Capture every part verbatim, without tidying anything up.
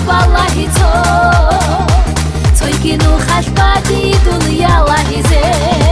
ونقبله تو توی گینو خشبادی دنیا لحظه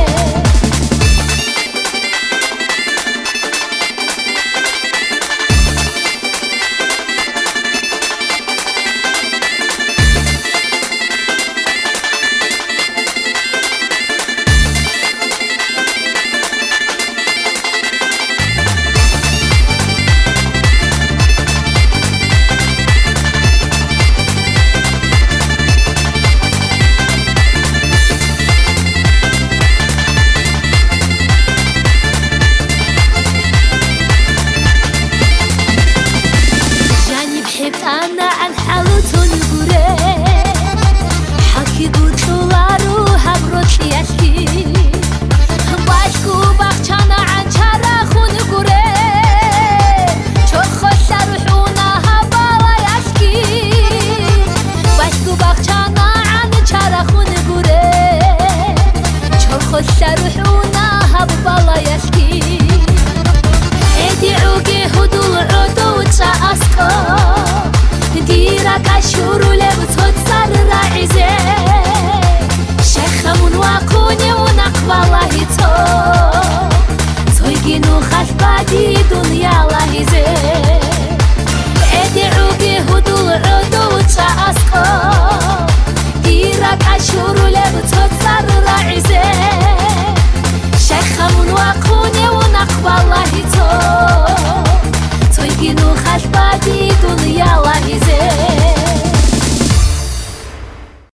أنا عن حالته نقوله حكي قلتلارو هبرت يشكي باشكو بخشانا عن شرخو نقوله شو خوش روحونا هبالا يشكي باشكو بخشانا عن شرخو نقوله شو خوش روحونا هبالا يشكي ادعوكي هدول عدو تأسكو ديرك أشهر لبتوت صار راعزة شيخمون واقوني ونقبله تو توي جنو خشبادي دنيا لحظة ادعوكي هدول عدو تأسكو ديرك أشهر لبتوت صار راعزة شيخمون واقوني ونقبله تو توی گینو خشبادی دنیا لحظه